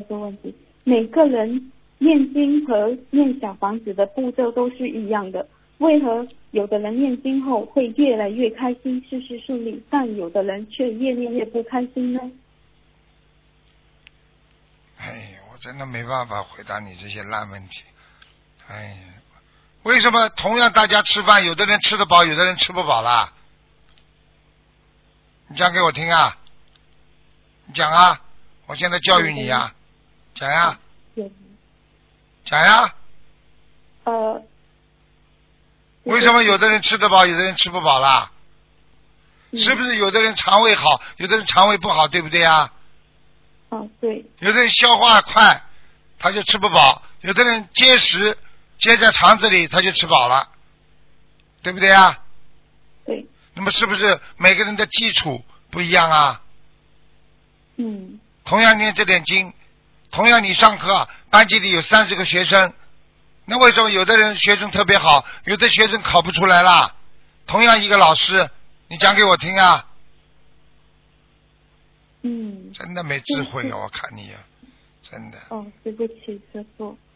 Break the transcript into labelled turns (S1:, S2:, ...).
S1: 个问题。每个人念经和念小房子的步骤都是一样的，为何有的人念经后会越来越开心，事事顺利，但有的人却越念越不开心呢？
S2: 哎，我真的没办法回答你这些烂问题。哎，为什么同样大家吃饭，有的人吃得饱，有的人吃不饱啦？你讲给我听啊！你讲啊！我现在教育你呀、讲呀，讲呀。为什么有的人吃得饱，有的人吃不饱啦？是不是有的人肠胃好，有的人肠胃不好，对不对呀？
S1: 对。
S2: 有的人消化快，他就吃不饱；有的人结石结在肠子里，他就吃饱了，对不对呀？
S1: 对。
S2: 那么是不是每个人的基础不一样啊？同样念这点经，同样你上课，班级里有30个学生，那为什么有的人学生特别好，有的学生考不出来啦？同样一个老师，你讲给我听啊！真的没智慧啊！我看你啊，真的。
S1: 对不起，师父。